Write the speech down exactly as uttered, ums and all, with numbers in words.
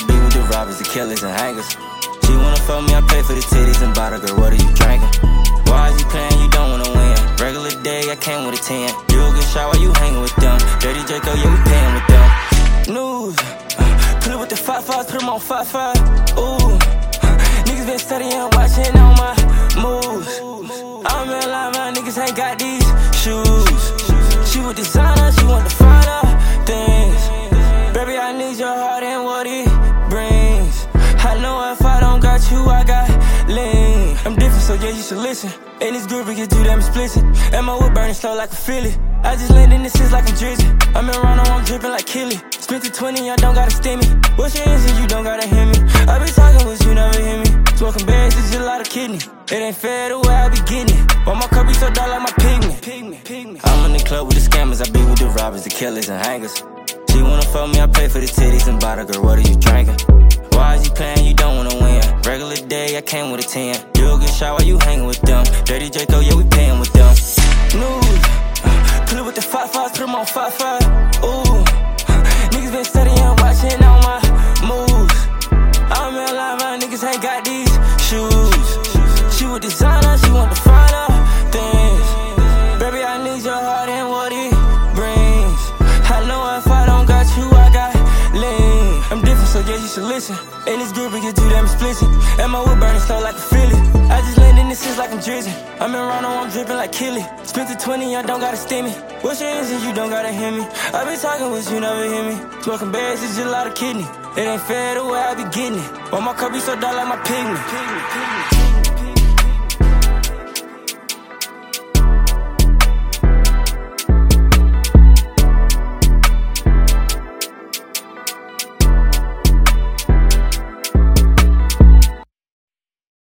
be with the robbers, the killers, and hangers. She wanna fuck me, I pay for the titties and buy the girl, what are you drinking? Why is you playing, you don't wanna win? Regular day, I came with a ten. You a good shot while you hanging with them. Dirty Draco, yeah, we paying with them. News, put it with the five fives, put them on five five. Ooh, niggas been studying, watching all my moves. I'm in line, my niggas ain't got these shoes. She with designer, she want the finer things. Baby, I need your heart and what it brings. I know if I don't got you, I got lean. I'm different, so yeah, you should listen. In this group, it gets too damn explicit. And my wood burning slow like a Philly. I just landed in this shit like I'm drizzy. I'm in Rondo, I'm dripping like Killy. Spent the twenty, I don't gotta stem me. What's your answer, you don't gotta hear me. I be talking, but you never hear me. Smoking berries, it's just a lot of kidney. It ain't fair the way I be getting it. Why my cup be so dark like my pigment? pigment, pigment. I'm in the club with the scammers, I be with the robbers, the killers, and hangers. She wanna fuck me, I pay for the titties and buy the girl, what are you drinking? Why is you playing, you don't wanna win? Regular day, I came with a ten. You a good shot while you hanging with them. Dirty Draco, yeah, we paying with them. News, put it with the five fives, put them on five five. Ooh, niggas been studying, watching all my moves. I'm in line, my niggas ain't got these shoes. She with designer, she want the finer things. Baby, I need your heart and what it brings. I know if I don't got you, I got lean. I'm different, so yeah, you should listen. In this group, it gets too damn explicit. And my wood burning slow like a Philly. I just landed in this shit like I'm drizzy. I'm in Rondo, I'm dripping like Killy. Spent the twenty, I don't gotta stem me. What's your answer, you don't gotta hear me. I be talking, but you never hear me. Smoking berries, it's just a lot of kidney. It ain't fair the way I be getting it. Why my cup be so dark like my pigment? pigment, pigment.